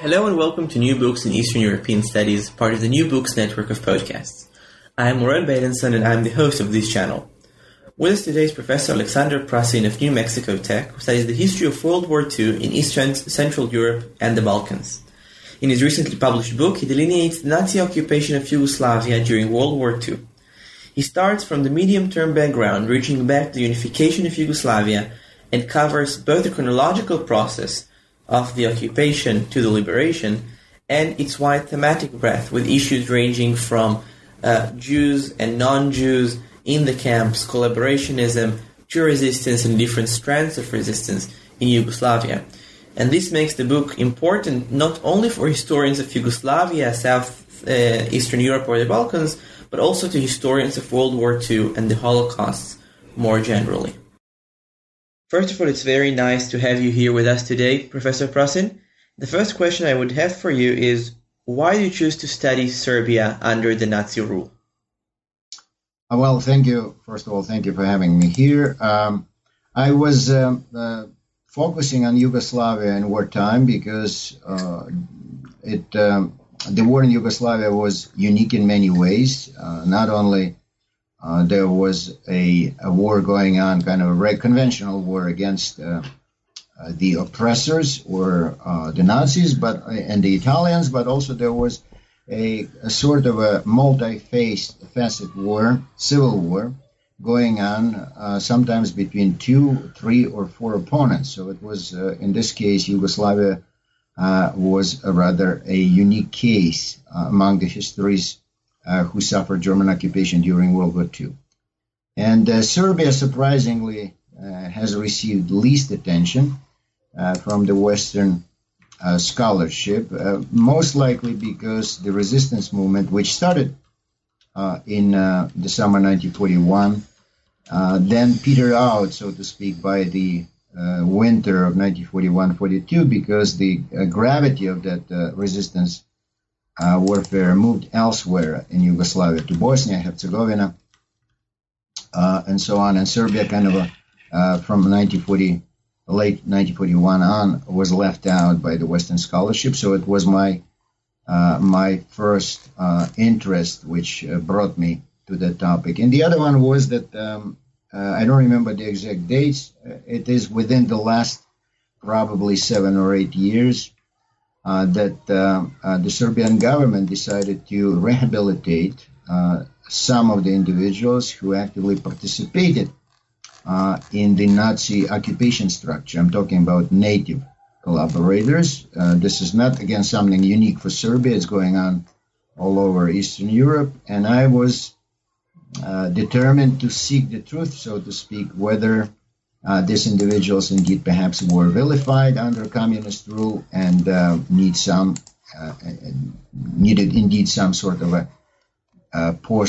Hello and welcome to New Books in Eastern European Studies, part of the New Books network of podcasts. I am Morel Badenson and I am the host of this channel. With us today is Professor Alexander Prasin of New Mexico Tech, who studies the history of World War II in Eastern Central Europe and the Balkans. In his recently published book, he delineates the Nazi occupation of Yugoslavia during World War II. He starts from the medium-term background, reaching back to the unification of Yugoslavia, and covers both the chronological process of the occupation to the liberation and its wide thematic breadth, with issues ranging from Jews and non-Jews in the camps, collaborationism, to resistance and different strands of resistance in Yugoslavia. And this makes the book important not only for historians of Yugoslavia, South Eastern Europe or the Balkans, but also to historians of World War II and the Holocaust more generally. First of all, it's very nice to have you here with us today, Professor Prasin. The first question I would have for you is, why did you choose to study Serbia under the Nazi rule? Well, thank you. First of all, thank you for having me here. I was focusing on Yugoslavia in wartime because the war in Yugoslavia was unique in many ways. Not only there was a war going on, kind of a conventional war against the oppressors or the Nazis, and the Italians, but also there was a sort of a multi-facet war, civil war, going on sometimes between 2, 3, or 4 opponents. So it was, in this case, Yugoslavia was rather a unique case among the histories who suffered German occupation during World War II. And Serbia, surprisingly, has received least attention from the Western scholarship, most likely because the resistance movement, which started in the summer 1941, then petered out, so to speak, by the winter of 1941-42, because the gravity of that resistance warfare moved elsewhere in Yugoslavia, to Bosnia, Herzegovina, and so on. And Serbia kind of from late 1941 on was left out by the Western scholarship. So it was my first interest which brought me to that topic. And the other one was that I don't remember the exact dates. It is within the last probably 7 or 8 years that the Serbian government decided to rehabilitate some of the individuals who actively participated in the Nazi occupation structure. I'm talking about native collaborators. This is not, again, something unique for Serbia. It's going on all over Eastern Europe. And I was determined to seek the truth, so to speak, whether these individuals indeed perhaps were vilified under communist rule and needed indeed some sort of a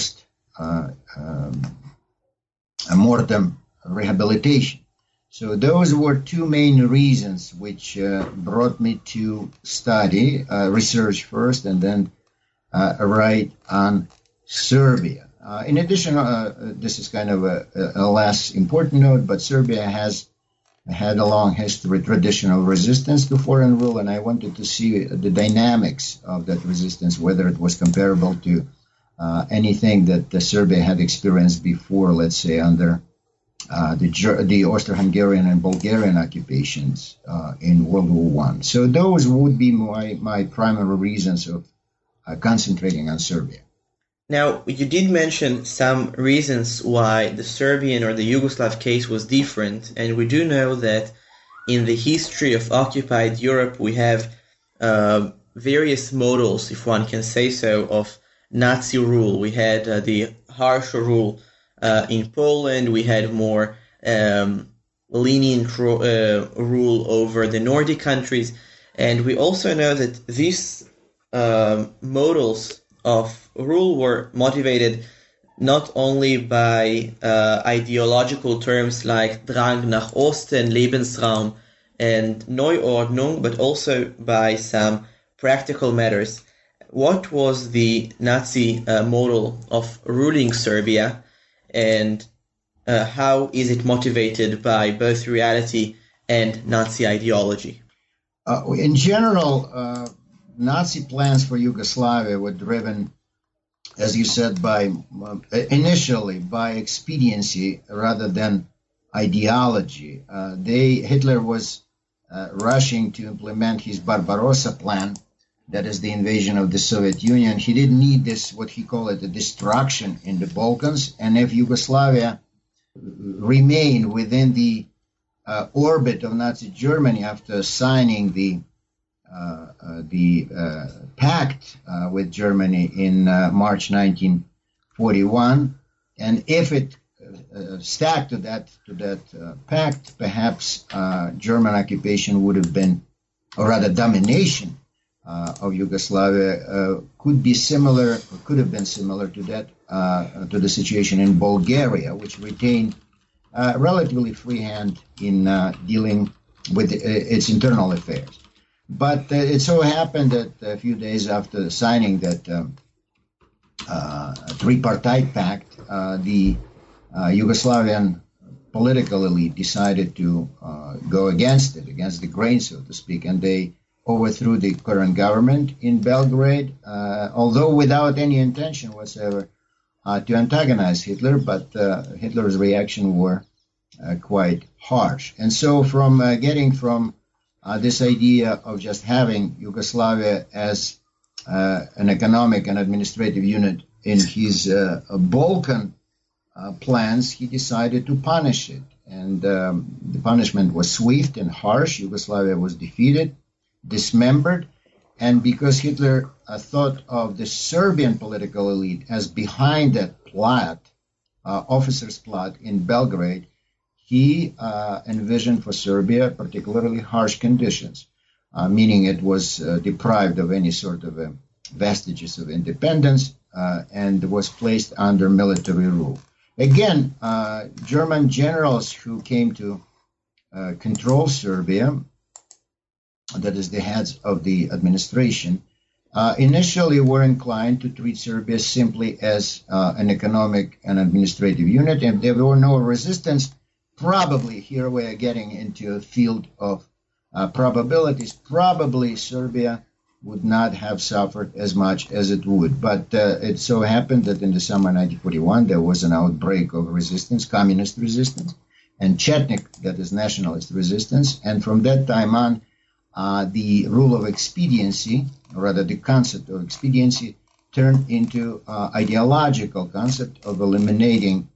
post-mortem rehabilitation. So those were two main reasons which brought me to study, research first, and then write on Serbia. In addition, this is kind of a less important note, but Serbia has had a long history, traditional resistance to foreign rule, and I wanted to see the dynamics of that resistance, whether it was comparable to anything that Serbia had experienced before, let's say, under the Austro-Hungarian and Bulgarian occupations in World War I. So those would be my primary reasons of concentrating on Serbia. Now, you did mention some reasons why the Serbian or the Yugoslav case was different, and we do know that in the history of occupied Europe we have various models, if one can say so, of Nazi rule. We had the harsher rule in Poland, we had more lenient rule over the Nordic countries, and we also know that these models of rule were motivated not only by ideological terms like Drang nach Osten, Lebensraum, and Neuordnung, but also by some practical matters. What was the Nazi model of ruling Serbia, and how is it motivated by both reality and Nazi ideology? In general, Nazi plans for Yugoslavia were driven, as you said, by initially by expediency rather than ideology. Hitler was rushing to implement his Barbarossa plan, that is the invasion of the Soviet Union. He didn't need this, what he called it, a destruction in the Balkans. And if Yugoslavia remained within the orbit of Nazi Germany after signing the pact with Germany in March 1941, and if it stuck to that pact, perhaps German occupation would have been, or rather domination of Yugoslavia could have been similar to that, to the situation in Bulgaria, which retained relatively free hand in dealing with its internal affairs. But it so happened that a few days after signing that tripartite pact, the Yugoslavian political elite decided to go against the grain, so to speak, and they overthrew the current government in Belgrade, although without any intention whatsoever to antagonize Hitler, but Hitler's reaction were quite harsh. And so from getting from this idea of just having Yugoslavia as an economic and administrative unit in his Balkan plans, he decided to punish it. And the punishment was swift and harsh. Yugoslavia was defeated, dismembered, and because Hitler thought of the Serbian political elite as behind that plot, officers' plot in Belgrade, he envisioned for Serbia particularly harsh conditions, meaning it was deprived of any sort of vestiges of independence and was placed under military rule. Again, German generals who came to control Serbia, that is the heads of the administration, initially were inclined to treat Serbia simply as an economic and administrative unit. If there were no resistance, probably here we are getting into a field of probabilities. Probably Serbia would not have suffered as much as it would. But it so happened that in the summer 1941, there was an outbreak of resistance, communist resistance, and Chetnik, that is nationalist resistance. And from that time on, the rule of expediency, or rather the concept of expediency, turned into ideological concept of eliminating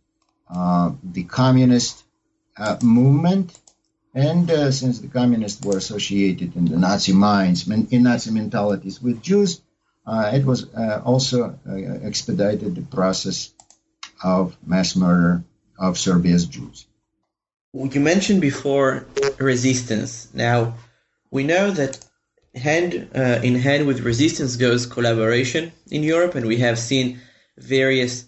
the communist movement. And since the communists were associated in the Nazi minds, in Nazi mentalities with Jews, it was also expedited the process of mass murder of Serbia's Jews. You mentioned before resistance. Now, we know that hand in hand with resistance goes collaboration in Europe, and we have seen various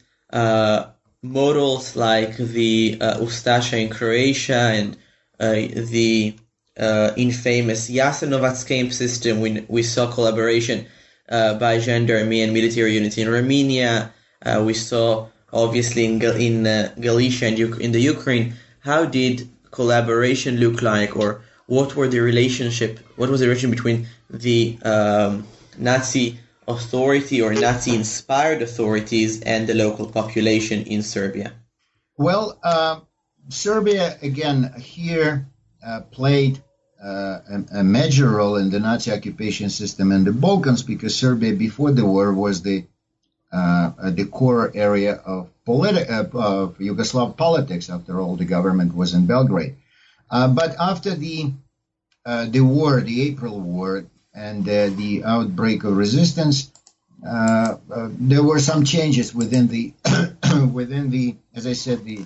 models like the Ustasha in Croatia and the infamous Jasenovac camp system. We saw collaboration by gendarmerie and military units in Romania. We saw obviously in Galicia and in the Ukraine. How did collaboration look like, or what was the relationship between the Nazi authority or Nazi-inspired authorities and the local population in Serbia? Well, Serbia, again, here played a major role in the Nazi occupation system in the Balkans, because Serbia, before the war, was the core area of Yugoslav politics. After all, the government was in Belgrade. But after the war, the April War, and the outbreak of resistance, there were some changes within the, as I said, the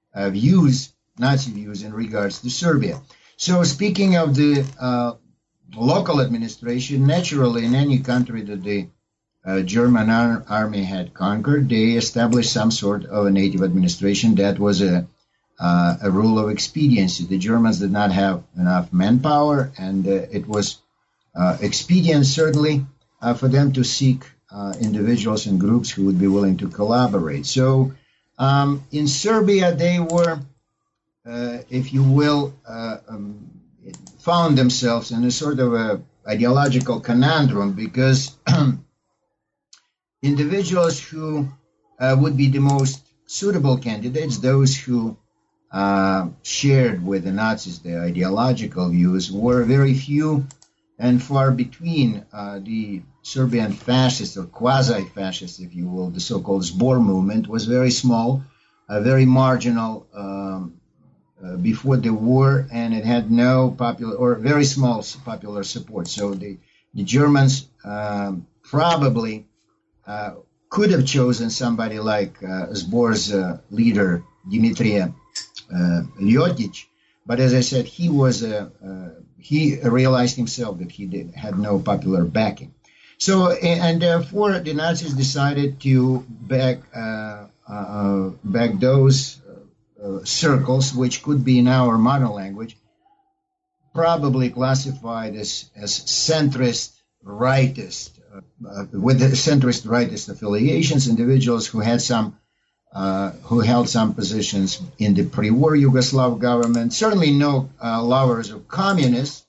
Nazi views in regards to Serbia. So speaking of the local administration, naturally in any country that the German army had conquered, they established some sort of a native administration that was a rule of expediency. The Germans did not have enough manpower, and it was expedient, certainly, for them to seek individuals and groups who would be willing to collaborate. So in Serbia, they were, if you will, found themselves in a sort of a ideological conundrum, because individuals who would be the most suitable candidates, those who shared with the Nazis their ideological views, were very few and far between. The Serbian fascists, or quasi-fascists, if you will, the so-called Zbor movement, was very small, very marginal before the war, and it had no popular or very small popular support. So the Germans probably could have chosen somebody like Zbor's leader, Dimitrije Ljotić, but as I said, he realized himself that he had no popular backing. So, and therefore, the Nazis decided to back those circles, which could be in our modern language, probably classified as centrist rightist, with the centrist rightist affiliations, individuals who had who held some positions in the pre-war Yugoslav government, certainly no lovers of communists.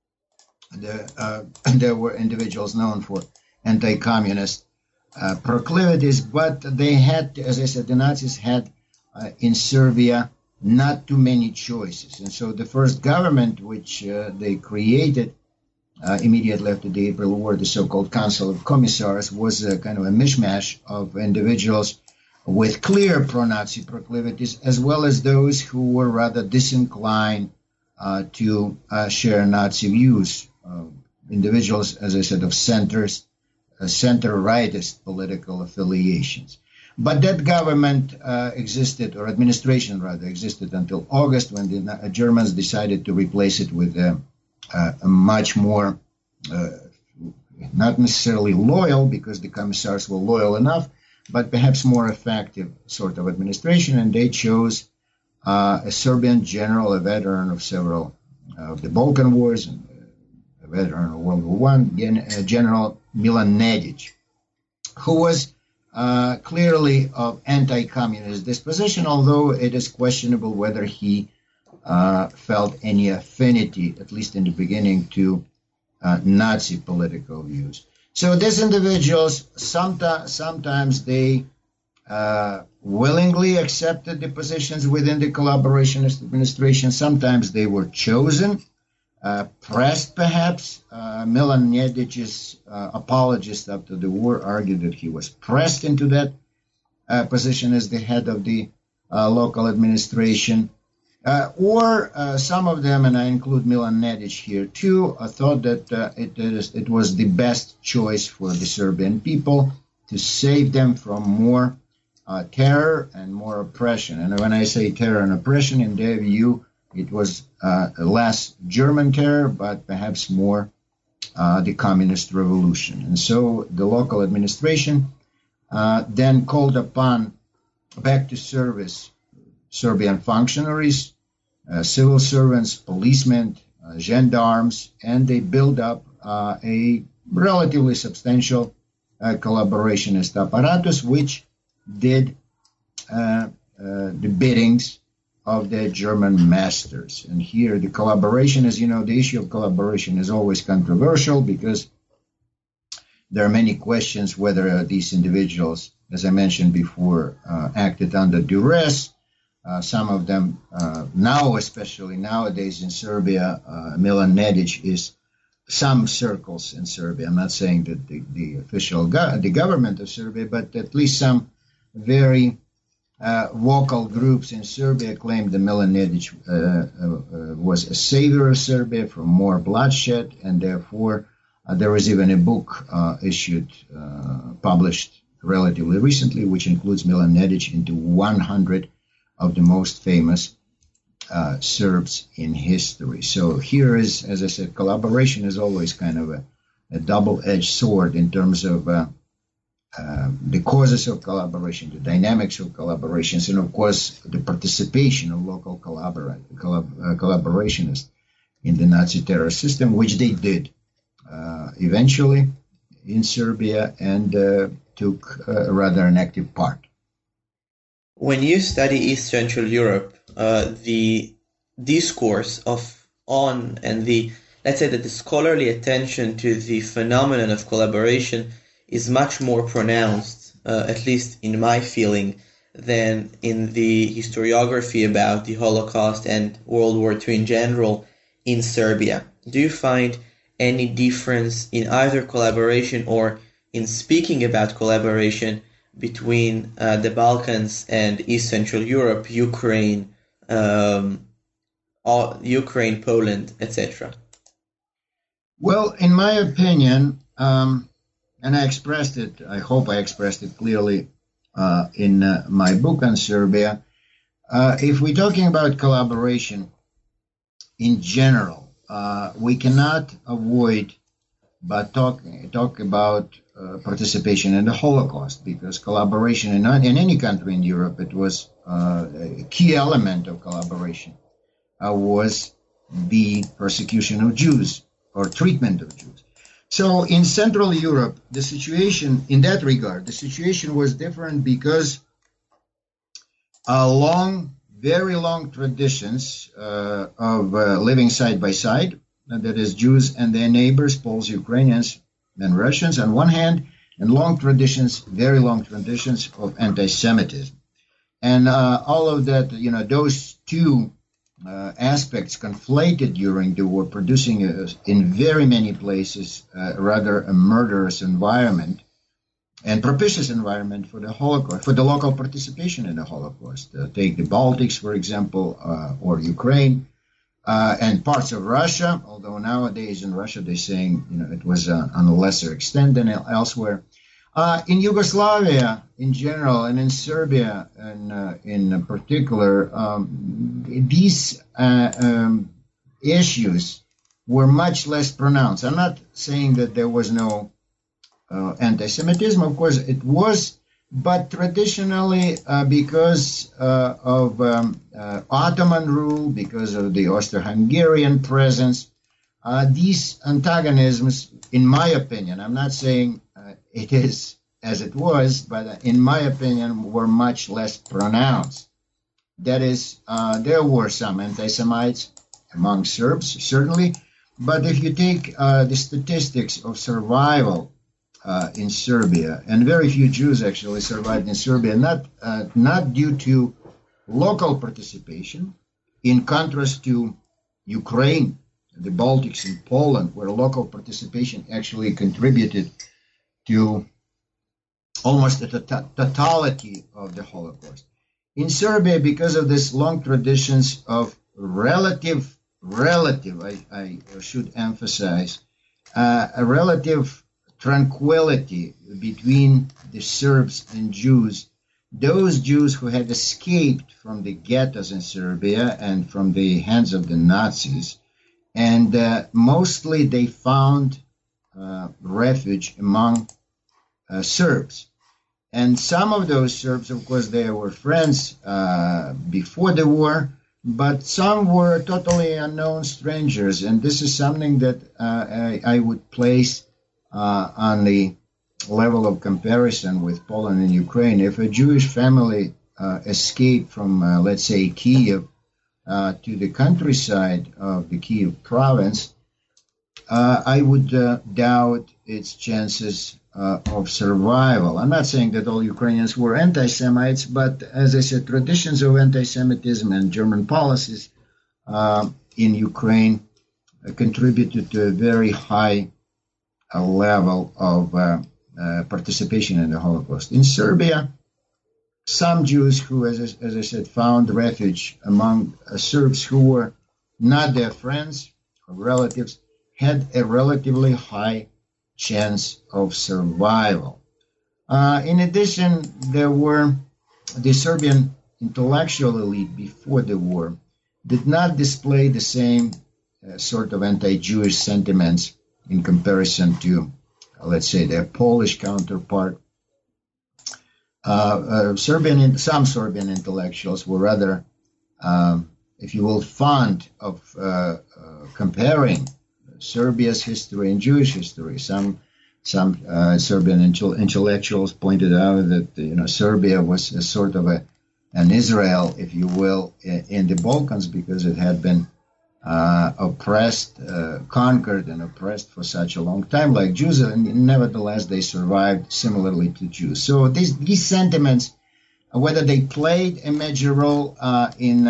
There were individuals known for anti-communist proclivities, but they had, as I said, the Nazis had in Serbia not too many choices. And so the first government which they created immediately after the April War, the so-called Council of Commissars, was a kind of a mishmash of individuals with clear pro-Nazi proclivities, as well as those who were rather disinclined to share Nazi views. Individuals, as I said, of center-rightist political affiliations. But that government existed, or administration rather, existed until August, when the Germans decided to replace it with a much more, not necessarily loyal, because the commissars were loyal enough, but perhaps more effective sort of administration, and they chose a Serbian general, a veteran of several of the Balkan Wars, and a veteran of World War I, General Milan Nedić, who was clearly of anti-communist disposition, although it is questionable whether he felt any affinity, at least in the beginning, to Nazi political views. So these individuals, sometimes they willingly accepted the positions within the collaborationist administration. Sometimes they were chosen, pressed perhaps. Milan Nedić's apologist after the war argued that he was pressed into that position as the head of the local administration. Or some of them, and I include Milan Nedić here too, thought that it was the best choice for the Serbian people to save them from more terror and more oppression. And when I say terror and oppression, in their view, it was less German terror, but perhaps more the communist revolution. And so the local administration then called upon back to service Serbian functionaries, civil servants, policemen, gendarmes, and they built up a relatively substantial collaborationist apparatus, which did the biddings of the German masters. And here the collaboration, as you know, the issue of collaboration is always controversial, because there are many questions whether these individuals, as I mentioned before, acted under duress. Some of them now, especially nowadays in Serbia, Milan Nedić is some circles in Serbia. I'm not saying that the official the government of Serbia, but at least some very vocal groups in Serbia claimed that Milan Nedić was a savior of Serbia from more bloodshed, and therefore there was even a book published relatively recently, which includes Milan Nedić into 100 of the most famous Serbs in history. So here is, as I said, collaboration is always kind of a double-edged sword in terms of the causes of collaboration, the dynamics of collaborations, and of course the participation of local collaborationists in the Nazi terror system, which they did eventually in Serbia, and took rather an active part. When you study East Central Europe, the discourse on and the let's say that the scholarly attention to the phenomenon of collaboration is much more pronounced, at least in my feeling, than in the historiography about the Holocaust and World War II in general in Serbia. Do you find any difference in either collaboration or in speaking about collaboration between the Balkans and East Central Europe, Ukraine, Poland, etc.? Well, in my opinion, and I expressed it, I hope I expressed it clearly in my book on Serbia, if we're talking about collaboration in general, we cannot avoid but talk about participation in the Holocaust, because collaboration in any country in Europe, it was a key element of collaboration, was the persecution of Jews or treatment of Jews. So in Central Europe, the situation in that regard, the situation was different because very long traditions of living side by side, that is Jews and their neighbors, Poles, Ukrainians, and Russians on one hand, and very long traditions of anti-Semitism. And all of that, those two aspects conflated during the war, producing in very many places rather a murderous environment and propitious environment for the Holocaust, for the local participation in the Holocaust. Take the Baltics, for example, or Ukraine, and parts of Russia, although nowadays in Russia they're saying it was on a lesser extent than elsewhere. In Yugoslavia in general, and in Serbia in particular, these issues were much less pronounced. I'm not saying that there was no anti-Semitism. Of course it was, but traditionally because of Ottoman rule, because of the Austro-Hungarian presence, these antagonisms, in my opinion, I'm not saying it is as it was, but in my opinion, were much less pronounced. That is, there were some anti-Semites among Serbs, certainly, but if you take the statistics of survival in Serbia, and very few Jews actually survived in Serbia, not due to local participation, in contrast to Ukraine, the Baltics, and Poland, where local participation actually contributed to almost the totality of the Holocaust. In Serbia, because of this long traditions of relative, I should emphasize, a relative tranquility between the Serbs and Jews, those Jews who had escaped from the ghettos in Serbia and from the hands of the Nazis, and mostly they found refuge among Serbs. And some of those Serbs, of course, they were friends before the war, but some were totally unknown strangers. And this is something that I would place on the level of comparison with Poland and Ukraine. If a Jewish family escaped from, let's say, Kiev to the countryside of the Kiev province, I would doubt its chances of survival. I'm not saying that all Ukrainians were anti-Semites, but as I said, traditions of anti-Semitism and German policies in Ukraine contributed to a very high level of participation in the Holocaust. In Serbia, some Jews who, as I said, found refuge among Serbs who were not their friends or relatives, had a relatively high chance of survival. In addition, there were the Serbian intellectual elite before the war did not display the same sort of anti-Jewish sentiments in comparison to, let's say, their Polish counterpart. Some Serbian intellectuals were rather, if you will, fond of comparing Serbia's history and Jewish history. Some Serbian intellectuals pointed out that Serbia was a sort of an Israel, if you will, in the Balkans, because it had been oppressed, conquered and oppressed for such a long time like Jews, and nevertheless they survived similarly to Jews. So these sentiments, whether they played a major role in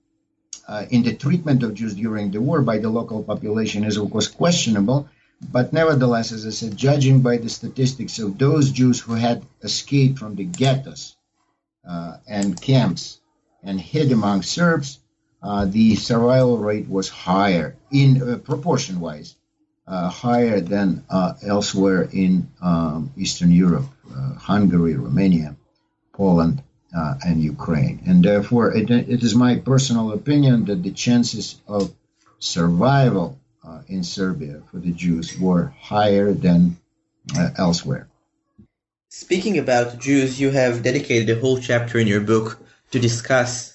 the treatment of Jews during the war by the local population is, of course, questionable. But nevertheless, as I said, judging by the statistics of those Jews who had escaped from the ghettos and camps and hid among Serbs, the survival rate was higher, in proportion-wise, higher than elsewhere in Eastern Europe, Hungary, Romania, Poland, and Ukraine. And therefore, it is my personal opinion that the chances of survival in Serbia for the Jews were higher than elsewhere. Speaking about Jews, you have dedicated a whole chapter in your book to discuss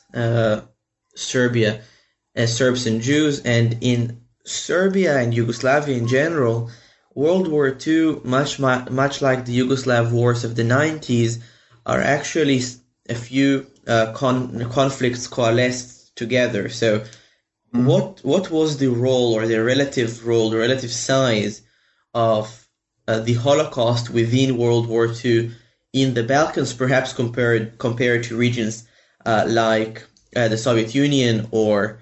Serbia as Serbs and Jews, and in Serbia and Yugoslavia in general, World War II, much like the Yugoslav wars of the 90s, are actually a few conflicts coalesced together. So what was the role or the relative size of the Holocaust within World War II in the Balkans, perhaps compared to regions like the Soviet Union or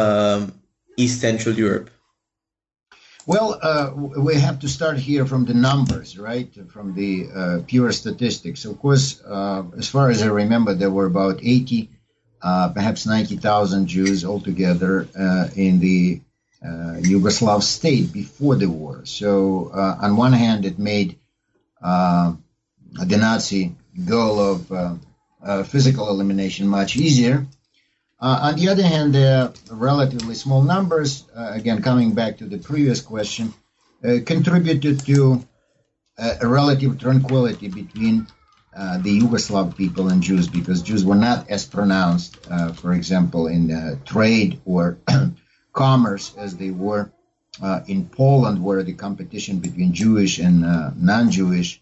East Central Europe? Well, we have to start here from the numbers, right? From the pure statistics. Of course, as far as I remember, there were about 80, perhaps 90,000 Jews altogether in the Yugoslav state before the war. So, on one hand, it made the Nazi goal of physical elimination much easier. On the other hand, the relatively small numbers, again, coming back to the previous question, contributed to a relative tranquility between the Yugoslav people and Jews, because Jews were not as pronounced, for example, in trade or commerce as they were in Poland, where the competition between Jewish and non-Jewish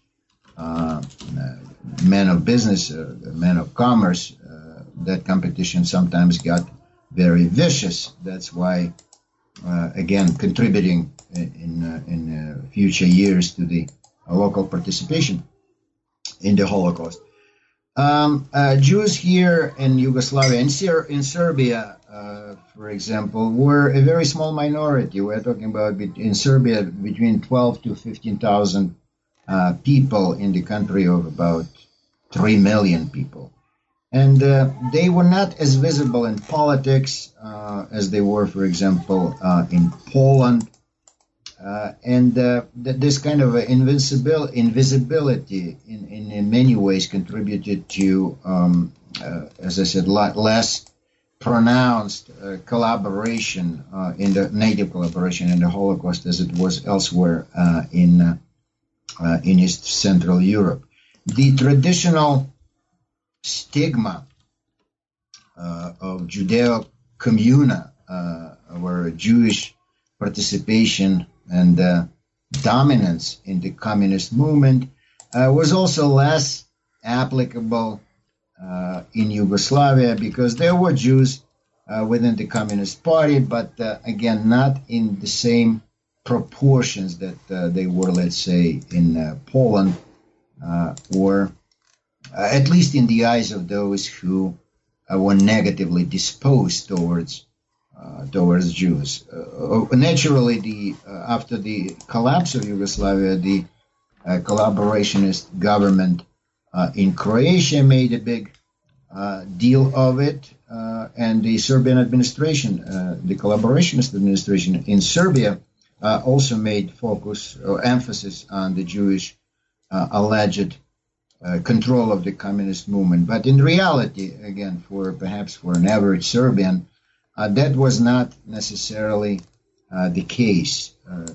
men of business, men of commerce, that competition sometimes got very vicious. That's why, again, contributing in future years to the local participation in the Holocaust. Jews here in Yugoslavia and in Serbia, for example, were a very small minority. We're talking about in Serbia between 12 to 15,000 people in the country of about 3 million people. And they were not as visible in politics as they were, for example, in Poland. This kind of invisibility in many ways contributed to, as I said, less pronounced collaboration in the native collaboration in the Holocaust as it was elsewhere in East Central Europe. The traditional stigma of Judeo-Communa, where Jewish participation and dominance in the communist movement was also less applicable in Yugoslavia, because there were Jews within the Communist Party, but again, not in the same proportions that they were, let's say, in Poland, or at least in the eyes of those who were negatively disposed towards Jews. Naturally, after the collapse of Yugoslavia, the collaborationist government in Croatia made a big deal of it, and the Serbian administration, the collaborationist administration in Serbia, also made focus or emphasis on the Jewish alleged control of the communist movement. But in reality, again, perhaps for an average Serbian, that was not necessarily the case.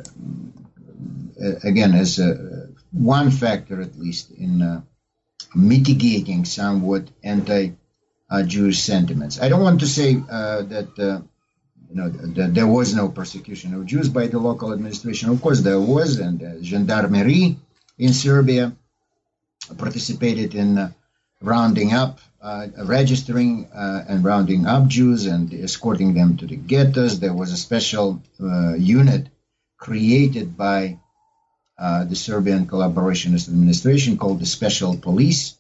Again, as one factor, at least, in mitigating somewhat anti-Jewish sentiments. I don't want to say that there was no persecution of Jews by the local administration. Of course, there was, and gendarmerie in Serbia participated in rounding up, registering and rounding up Jews and escorting them to the ghettos. There was a special unit created by the Serbian Collaborationist Administration called the Special Police,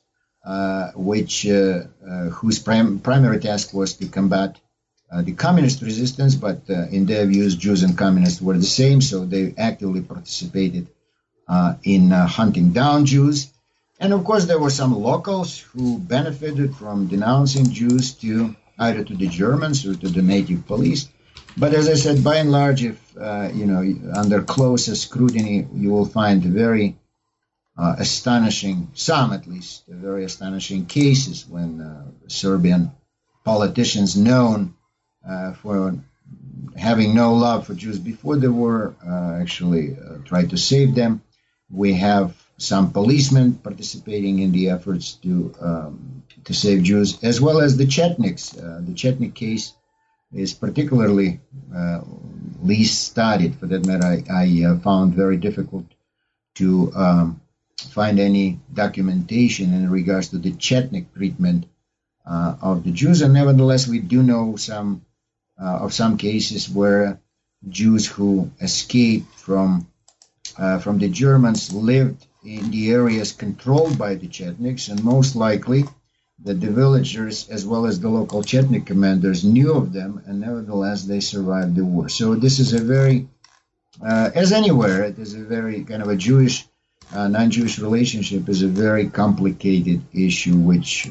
whose primary task was to combat the communist resistance, but in their views, Jews and communists were the same, so they actively participated in hunting down Jews. And of course, there were some locals who benefited from denouncing Jews either to the Germans or to the native police. But as I said, by and large, if under closer scrutiny, you will find very astonishing, some at least, very astonishing cases when Serbian politicians known for having no love for Jews before the war actually tried to save them. We have some policemen participating in the efforts to save Jews, as well as the Chetniks. The Chetnik case is particularly least studied. For that matter, I found very difficult to find any documentation in regards to the Chetnik treatment of the Jews. And nevertheless, we do know of some cases where Jews who escaped from the Germans lived in the areas controlled by the Chetniks, and most likely that the villagers as well as the local Chetnik commanders knew of them, and nevertheless they survived the war. So this is a very, as anywhere, it is a very kind of a Jewish, non-Jewish relationship is a very complicated issue which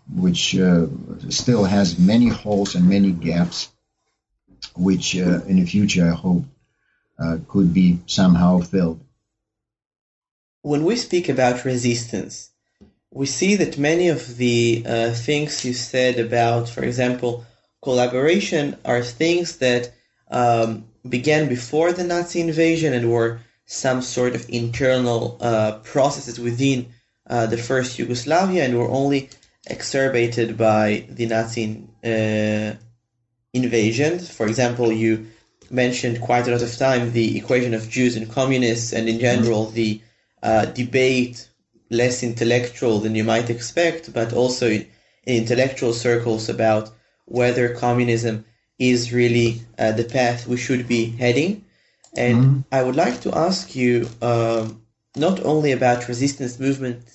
still has many holes and many gaps, which in the future I hope could be somehow filled. When we speak about resistance, we see that many of the things you said about, for example, collaboration are things that began before the Nazi invasion and were some sort of internal processes within the first Yugoslavia and were only exacerbated by the Nazi invasion. For example, you mentioned quite a lot of time the equation of Jews and communists, and in general the debate, less intellectual than you might expect, but also in intellectual circles about whether communism is really the path we should be heading. And I would like to ask you not only about resistance movements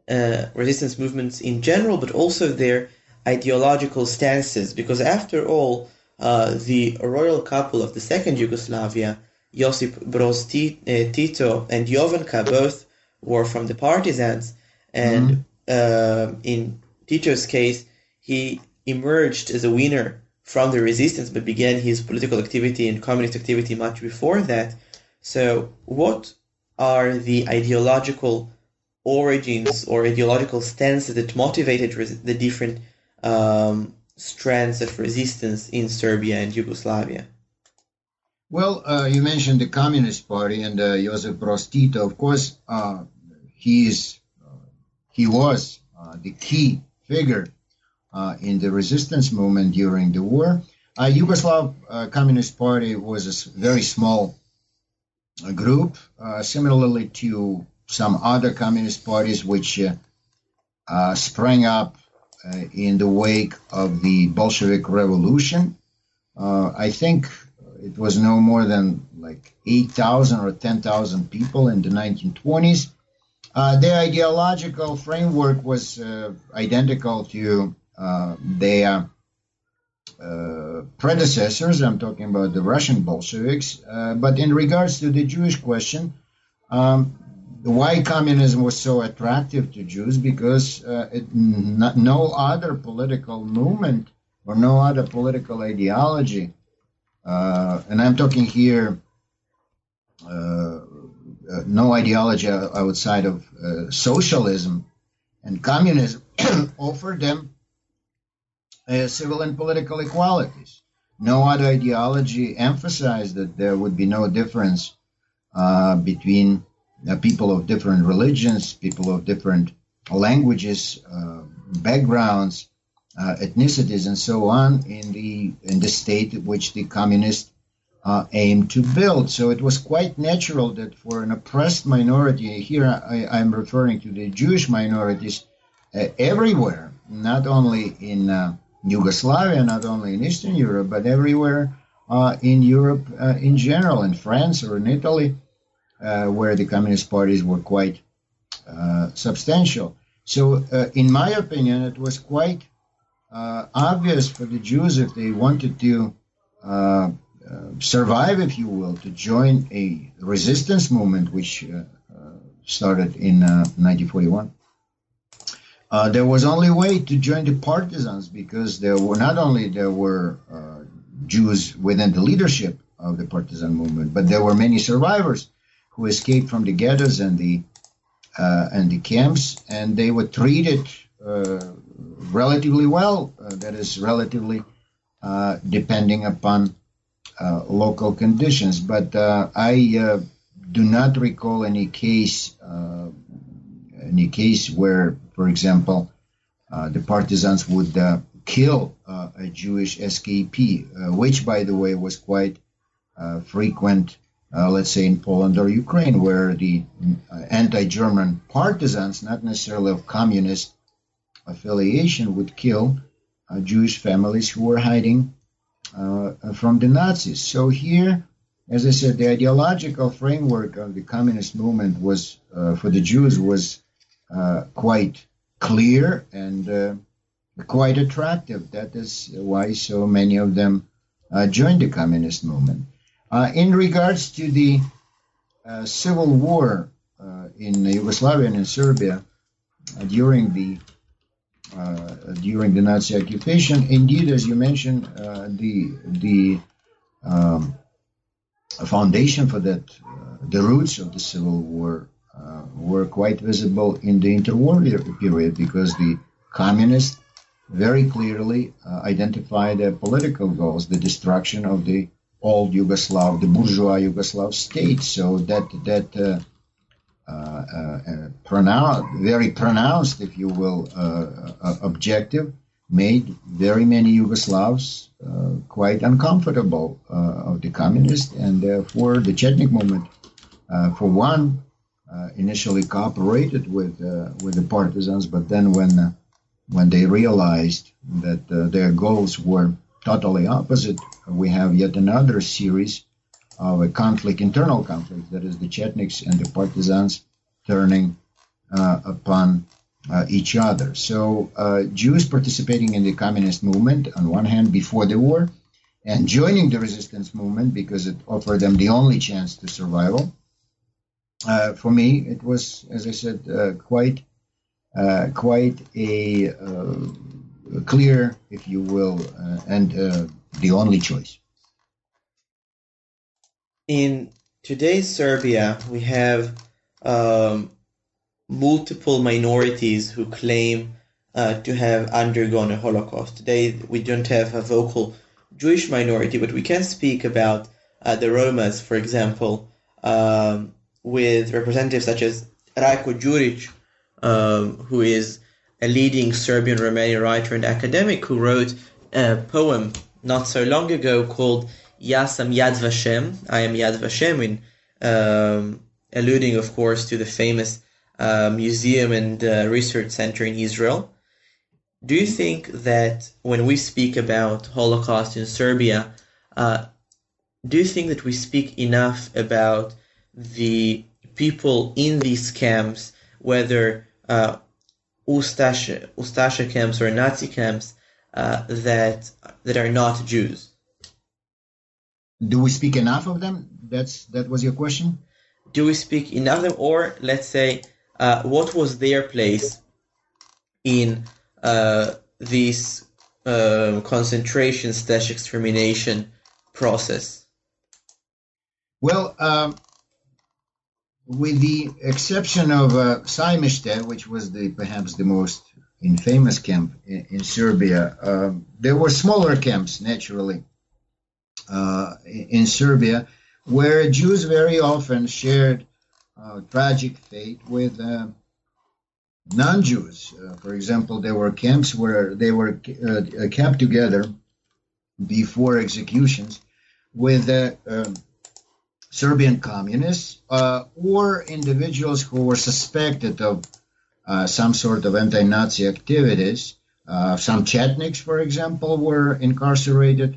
in general, but also their ideological stances, because after all, the royal couple of the second Yugoslavia, Josip Broz Tito and Jovanka, both were from the partisans, and in Tito's case, he emerged as a winner from the resistance, but began his political activity and communist activity much before that. So what are the ideological origins or ideological stances that motivated the different strands of resistance in Serbia and Yugoslavia? Well, you mentioned the Communist Party and Josip Broz Tito. Of course, he was the key figure in the resistance movement during the war. Yugoslav Communist Party was a very small group, similarly to some other communist parties which sprang up in the wake of the Bolshevik Revolution. I think it was no more than like 8,000 or 10,000 people in the 1920s. Their ideological framework was identical to their predecessors. I'm talking about the Russian Bolsheviks. But in regards to the Jewish question, why communism was so attractive to Jews? Because no other political movement or no other political ideology, and I'm talking here no ideology outside of socialism and communism, offered them civil and political equalities. No other ideology emphasized that there would be no difference between people of different religions, people of different languages, backgrounds, ethnicities, and so on in the state which the communists aimed to build. So it was quite natural that for an oppressed minority, here I'm referring to the Jewish minorities, everywhere, not only in Yugoslavia, not only in Eastern Europe, but everywhere in Europe in general, in France or in Italy, where the communist parties were quite substantial. So, in my opinion, it was quite obvious for the Jews, if they wanted to survive, if you will, to join a resistance movement which started in 1941. There was only way to join the partisans, because there were not only Jews within the leadership of the partisan movement, but there were many survivors who escaped from the ghettos and the camps, and they were treated relatively well. That is, relatively depending upon local conditions. But I do not recall any case where, for example, the partisans would kill a Jewish escapee, which, by the way, was quite frequent, let's say, in Poland or Ukraine, where the anti-German partisans, not necessarily of communist affiliation, would kill Jewish families who were hiding from the Nazis. So here, as I said, the ideological framework of the communist movement was, for the Jews, was quite clear and quite attractive. That is why so many of them joined the communist movement. In regards to the civil war in Yugoslavia and in Serbia during the Nazi occupation, indeed, as you mentioned, the foundation for that, the roots of the civil war were quite visible in the interwar period, because the communists very clearly identified their political goals, the destruction of the old Yugoslav, the bourgeois Yugoslav state. So that very pronounced, if you will, objective made very many Yugoslavs quite uncomfortable of the communists, and therefore the Chetnik movement, for one, initially cooperated with the partisans, but then when they realized that their goals were totally opposite, we have yet another series of a conflict, internal conflict, that is the Chetniks and the partisans turning upon each other. So Jews participating in the communist movement, on one hand, before the war, and joining the resistance movement because it offered them the only chance to survival. For me, it was, as I said, quite a clear, if you will, and the only choice. In today's Serbia, we have multiple minorities who claim to have undergone a Holocaust. Today, we don't have a vocal Jewish minority, but we can speak about the Romas, for example, with representatives such as Rajko Đurić, who is a leading Serbian Romanian writer and academic, who wrote a poem not so long ago called Ja sam Yad Vashem, I am Yad Vashem, alluding, of course, to the famous museum and research center in Israel. Do you think that when we speak about Holocaust in Serbia, do you think that we speak enough about the people in these camps, whether Ustasha camps or Nazi camps, that are not Jews? Do we speak enough of them? That was your question? Do we speak enough of them, or let's say, what was their place in this concentration/extermination process? Well, with the exception of Sajmište, which was perhaps the most infamous camp in Serbia, there were smaller camps, naturally, in Serbia, where Jews very often shared tragic fate with non-Jews. For example, there were camps where they were kept together before executions with Serbian communists or individuals who were suspected of some sort of anti-Nazi activities. Some Chetniks, for example, were incarcerated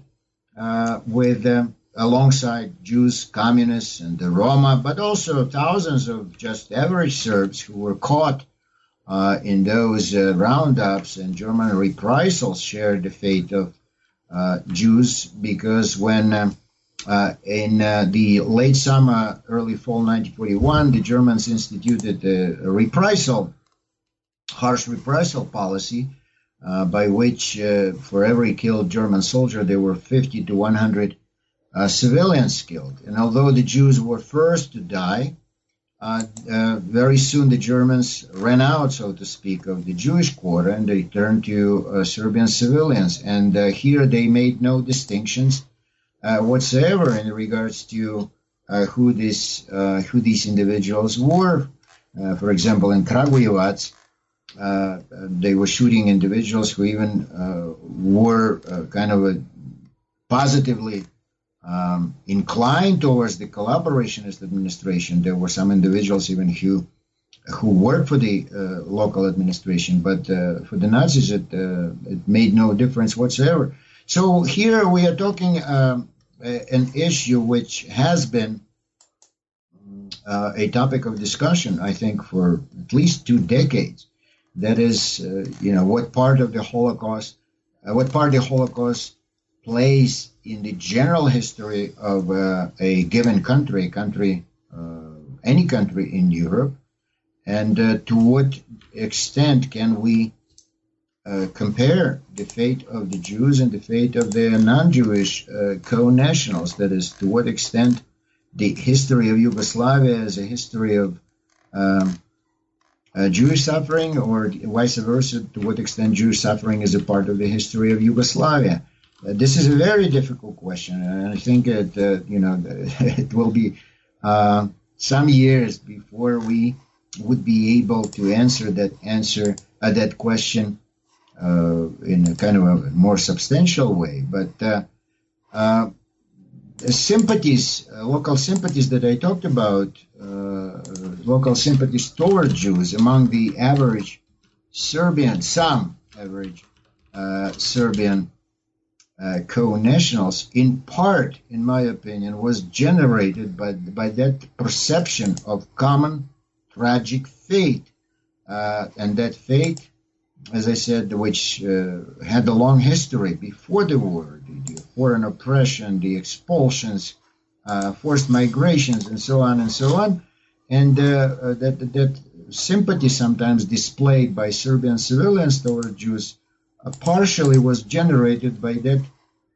alongside Jews, communists, and the Roma, but also thousands of just average Serbs who were caught in those roundups and German reprisals shared the fate of Jews, because when in the late summer, early fall 1941, the Germans instituted a harsh reprisal policy by which for every killed German soldier, there were 50 to 100 civilians killed. And although the Jews were first to die, very soon the Germans ran out, so to speak, of the Jewish quota, and they turned to Serbian civilians. And here they made no distinctions whatsoever in regards to who these individuals were. For example, in Kragujevac, they were shooting individuals who even were kind of positively inclined towards the collaborationist administration. There were some individuals even who worked for the local administration, but for the Nazis it made no difference whatsoever. So here we are talking an issue which has been a topic of discussion, I think, for at least 2 decades. That is, what part the Holocaust plays in the general history of a given country, any country in Europe, and to what extent can we compare the fate of the Jews and the fate of the non-Jewish co-nationals. That is, to what extent the history of Yugoslavia is a history of Jewish suffering, or vice versa, to what extent Jewish suffering is a part of the history of Yugoslavia. This is a very difficult question, and I think it will be some years before we would be able to answer that question in a kind of a more substantial way. But local sympathies that I talked about, local sympathies toward Jews among the average Serbian co-nationals, in part, in my opinion, was generated by that perception of common tragic fate. And that fate, as I said, which had a long history before the war, the foreign oppression, the expulsions, forced migrations, and so on and so on. And that sympathy sometimes displayed by Serbian civilians toward Jews partially was generated by that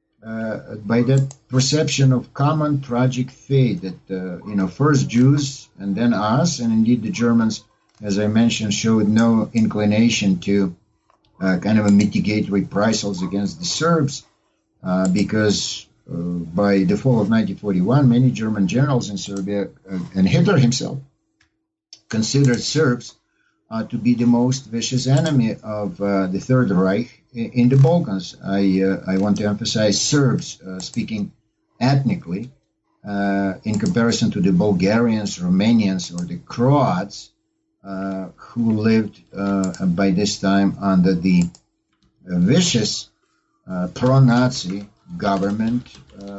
perception of common tragic fate, that first Jews and then us, and indeed the Germans, as I mentioned, showed no inclination to kind of mitigate reprisals against the Serbs, because by the fall of 1941, many German generals in Serbia, and Hitler himself, considered Serbs to be the most vicious enemy of the Third Reich in the Balkans. I want to emphasize Serbs, speaking ethnically, in comparison to the Bulgarians, Romanians, or the Croats, who lived by this time under the vicious pro-Nazi government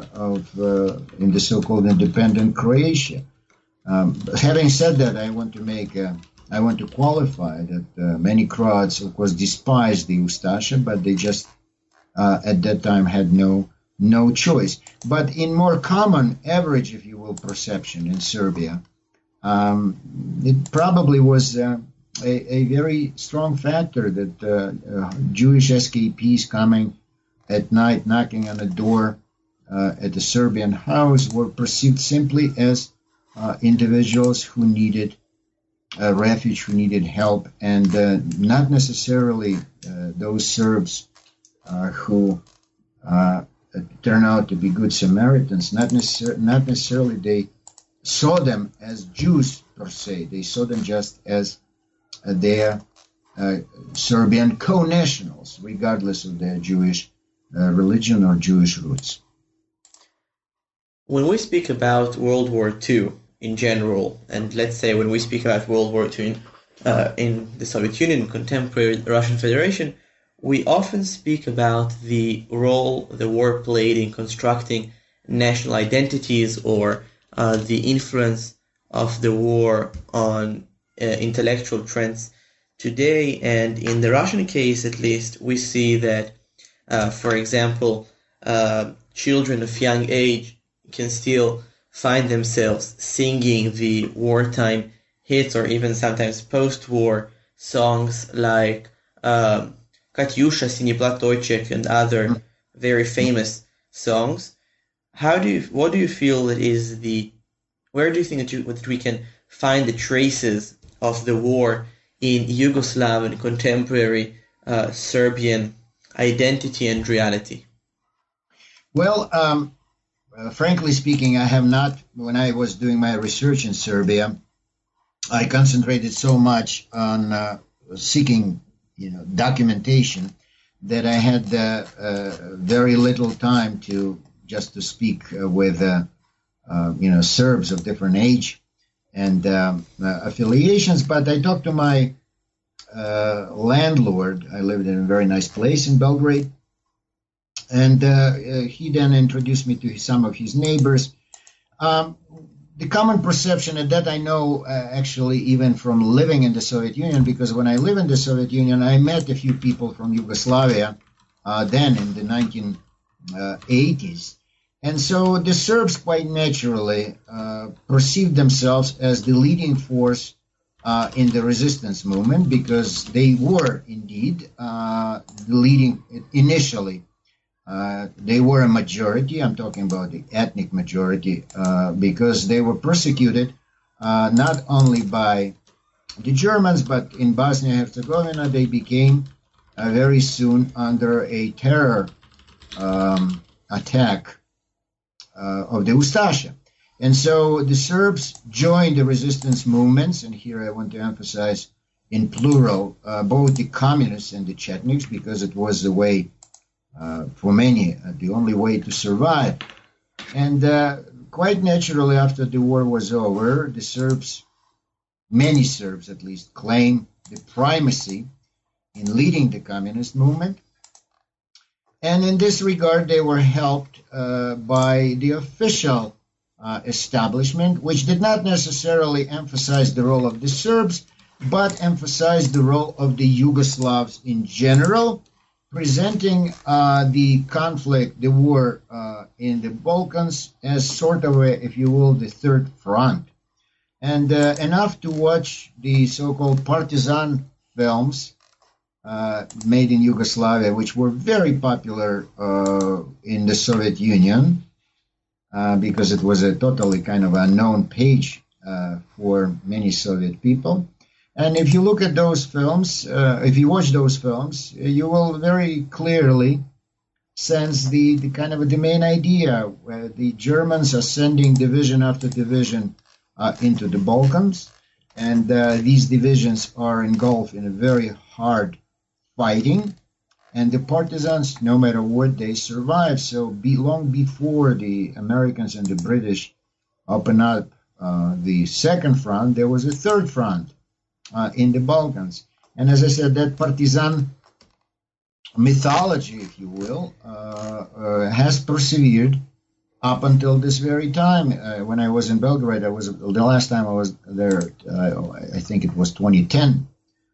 in the so-called independent Croatia. Having said that, I want to qualify that many Croats, of course, despised the Ustasha, but they just at that time had no choice. But in more common, average, if you will, perception in Serbia, it probably was a very strong factor that Jewish escapees coming at night, knocking on a door at the Serbian house, were perceived simply as individuals who needed refuge, who needed help, and not necessarily those Serbs who turn out to be good Samaritans. Not necessarily they saw them as Jews per se. They saw them just as their Serbian co-nationals, regardless of their Jewish religion or Jewish roots. When we speak about World War II in general, and let's say when we speak about World War II in the Soviet Union, contemporary Russian Federation, we often speak about the role the war played in constructing national identities, or the influence of the war on intellectual trends today. And in the Russian case, at least, we see that, for example, children of young age can still find themselves singing the wartime hits, or even sometimes post-war songs like Katyusha, Siniy Platochek, and other very famous songs. What do you feel that is where do you think that we can find the traces of the war in Yugoslav and contemporary Serbian identity and reality? Well, frankly speaking, I have not, when I was doing my research in Serbia, I concentrated so much on seeking, documentation, that I had very little time to speak with, Serbs of different age and affiliations. But I talked to my landlord. I lived in a very nice place in Belgrade. And he then introduced me to some of his neighbors. The common perception, and that I know actually even from living in the Soviet Union, because when I lived in the Soviet Union, I met a few people from Yugoslavia then in the 1980s. And so the Serbs quite naturally perceived themselves as the leading force in the resistance movement, because they were indeed leading initially. They were a majority. I'm talking about the ethnic majority, because they were persecuted not only by the Germans, but in Bosnia and Herzegovina, they became very soon under a terror attack of the Ustasha. And so the Serbs joined the resistance movements, and here I want to emphasize in plural both the communists and the Chetniks, because it was the way for many, the only way to survive. And quite naturally, after the war was over, the Serbs, many Serbs at least, claimed the primacy in leading the communist movement. And in this regard, they were helped by the official establishment, which did not necessarily emphasize the role of the Serbs, but emphasized the role of the Yugoslavs in general, presenting the conflict, the war in the Balkans as sort of, if you will, the third front. And enough to watch the so-called partisan films made in Yugoslavia, which were very popular in the Soviet Union, because it was a totally kind of unknown page for many Soviet people. And if you look at those films, if you watch those films, you will very clearly sense the kind of the main idea, where the Germans are sending division after division into the Balkans, and these divisions are engulfed in a very hard fighting, and the partisans, no matter what, they survive. So long before the Americans and the British open up the second front, there was a third front in the Balkans. And as I said, that partisan mythology, if you will, has persevered up until this very time. When I was in Belgrade, the last time I was there, I think it was 2010.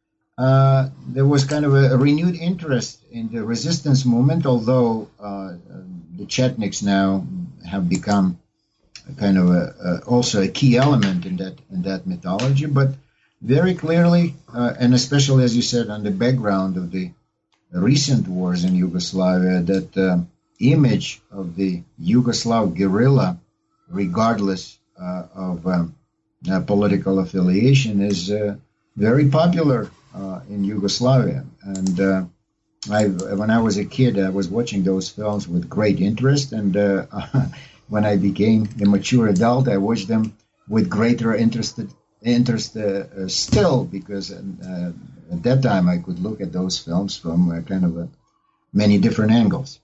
There was kind of a renewed interest in the resistance movement, although the Chetniks now have become kind of also a key element in that mythology. But very clearly, and especially, as you said, on the background of the recent wars in Yugoslavia, that image of the Yugoslav guerrilla, regardless of political affiliation, is very popular in Yugoslavia. And when I was a kid, I was watching those films with great interest. And when I became a mature adult, I watched them with greater interest still, because at that time I could look at those films from kind of many different angles.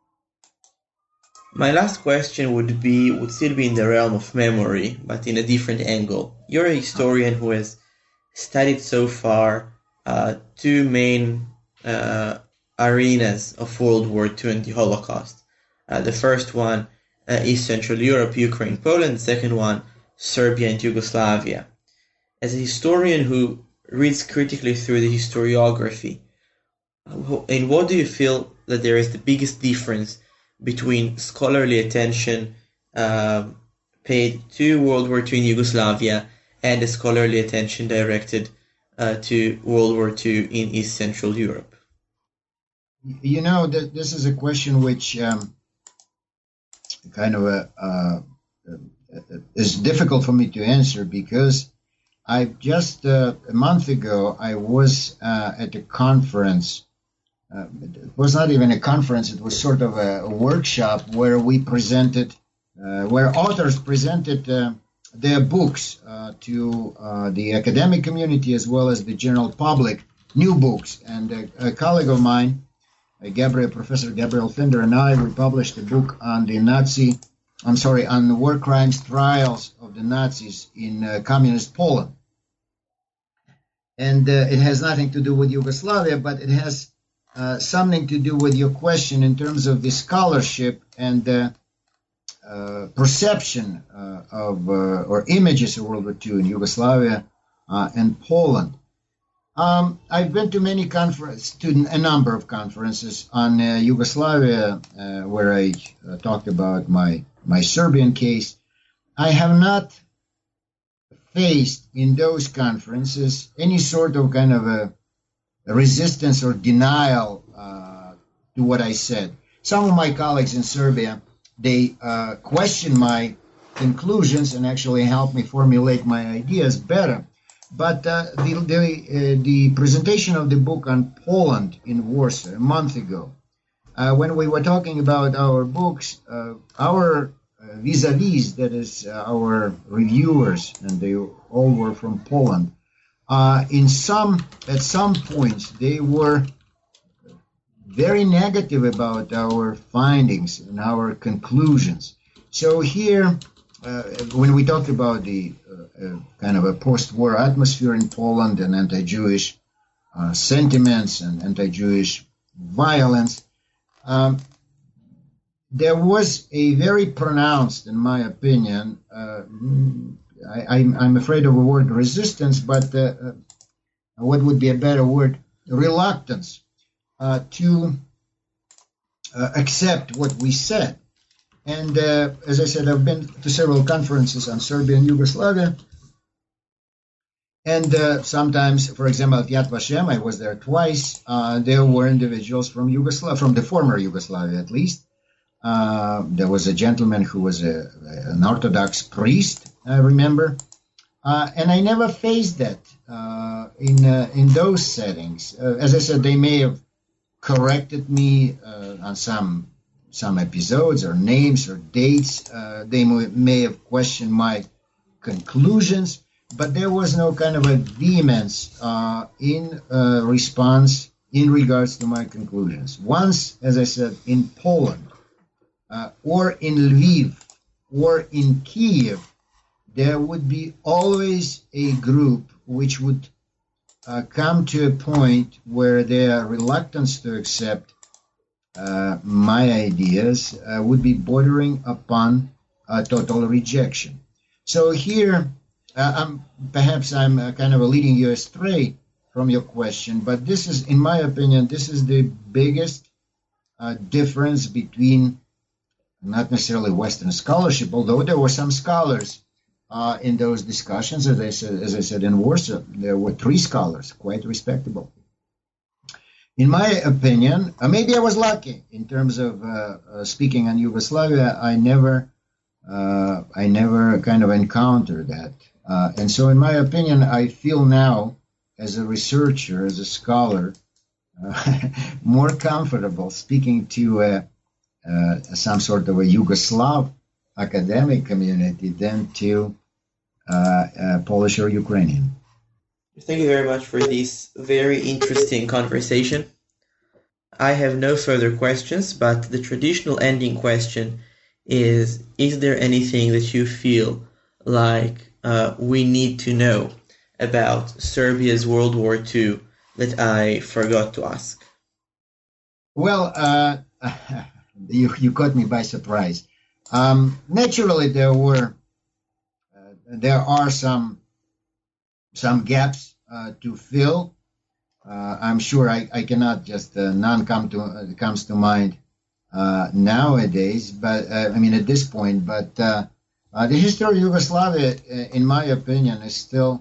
My last question would still be in the realm of memory, but in a different angle. You're a historian who has studied so far two main arenas of World War II and the Holocaust. The first one is Central Europe, Ukraine, Poland. The second one, Serbia and Yugoslavia. As a historian who reads critically through the historiography, in what do you feel that there is the biggest difference between scholarly attention paid to World War II in Yugoslavia and the scholarly attention directed to World War II in East Central Europe? You know, this is a question which is difficult for me to answer, because I just a month ago I was at a conference. It was not even a conference; it was sort of a workshop where we presented, where authors presented their books to the academic community as well as the general public, new books. And a colleague of mine, Professor Gabriel Fender, and I, we published a book on on the war crimes trials of the Nazis in communist Poland. And it has nothing to do with Yugoslavia, but it has something to do with your question in terms of the scholarship and perception of or images of World War II in Yugoslavia and Poland. I've been to a number of conferences on Yugoslavia, where I talked about my Serbian case. I have not faced in those conferences any sort of kind of a resistance or denial to what I said. Some of my colleagues in Serbia, they questioned my conclusions and actually helped me formulate my ideas better. But the presentation of the book on Poland in Warsaw a month ago, when we were talking about our books, our vis-a-vis, that is our reviewers, and they all were from Poland, at some points they were very negative about our findings and our conclusions. So here, when we talked about the kind of a post-war atmosphere in Poland and anti-Jewish sentiments and anti-Jewish violence, there was a very pronounced, in my opinion, I'm afraid of the word resistance, but what would be a better word? Reluctance to accept what we said. And as I said, I've been to several conferences on Serbia and Yugoslavia. And sometimes, for example, at Yad Vashem, I was there twice. There were individuals from the former Yugoslavia at least. There was a gentleman who was an Orthodox priest, I remember. And I never faced that in those settings. As I said, they may have corrected me on some episodes or names or dates. They may have questioned my conclusions, but there was no kind of a vehemence in response in regards to my conclusions. Once, as I said, in Poland or in Lviv or in Kiev, there would be always a group which would come to a point where their reluctance to accept my ideas would be bordering upon total rejection. So here, perhaps I'm kind of leading you astray from your question, but this is, in my opinion, this is the biggest difference between not necessarily Western scholarship, although there were some scholars in those discussions. As I said, in Warsaw, there were 3 scholars, quite respectable. In my opinion, maybe I was lucky in terms of speaking on Yugoslavia. I never kind of encountered that. And so in my opinion, I feel now, as a researcher, as a scholar, more comfortable speaking to some sort of a Yugoslav academic community than to Polish or Ukrainian. Thank you very much for this very interesting conversation. I have no further questions, but the traditional ending question is there anything that you feel like we need to know about Serbia's World War II that I forgot to ask? Well, you caught me by surprise. Naturally, there are some gaps to fill. I'm sure I cannot just none comes to mind nowadays, but I mean at this point. But the history of Yugoslavia, in my opinion, is still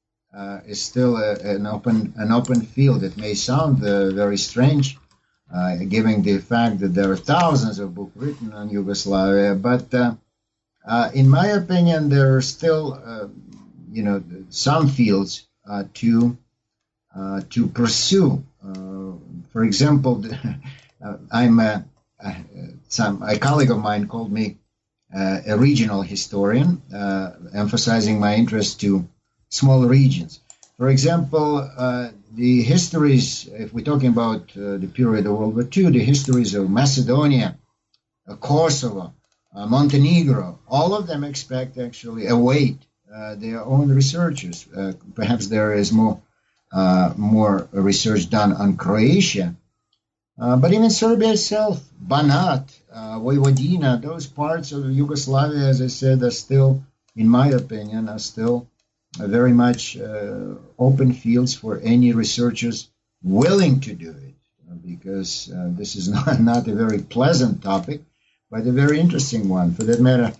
an open field. It may sound very strange, given the fact that there are thousands of books written on Yugoslavia, but in my opinion, there are still some fields to pursue. For example, a colleague of mine called me a regional historian, emphasizing my interest to small regions. For example, the histories, if we're talking about the period of World War II, the histories of Macedonia, Kosovo, Montenegro, all of them await their own researchers. Perhaps there is more research done on Croatia. But even Serbia itself, Banat, Vojvodina, those parts of Yugoslavia, as I said, are still, in my opinion, very much open fields for any researchers willing to do it, because this is not a very pleasant topic, but a very interesting one. For that matter,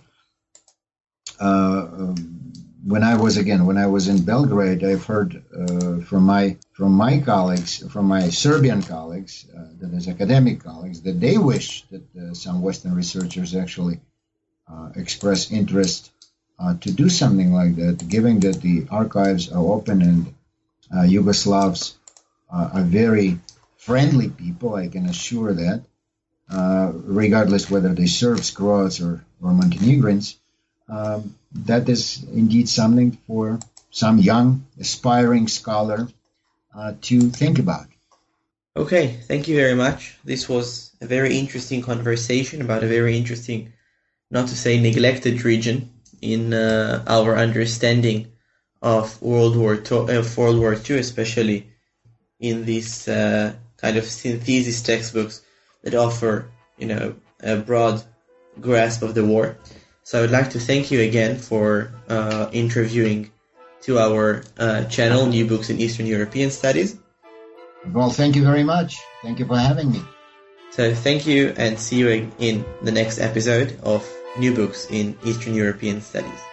when I was in Belgrade, I've heard from my colleagues, from my Serbian colleagues, that is academic colleagues, that they wish that some Western researchers actually express interest to do something like that, given that the archives are open and Yugoslavs are very friendly people, I can assure that, regardless whether they're Serbs, Croats, or Montenegrins. That is indeed something for some young, aspiring scholar to think about. Okay, thank you very much. This was a very interesting conversation about a very interesting, not to say neglected region in our understanding of World War II, especially in these kind of synthesis textbooks that offer, a broad grasp of the war. So I would like to thank you again for interviewing to our channel, New Books in Eastern European Studies. Well, thank you very much. Thank you for having me. So thank you, and see you in the next episode of New Books in Eastern European Studies.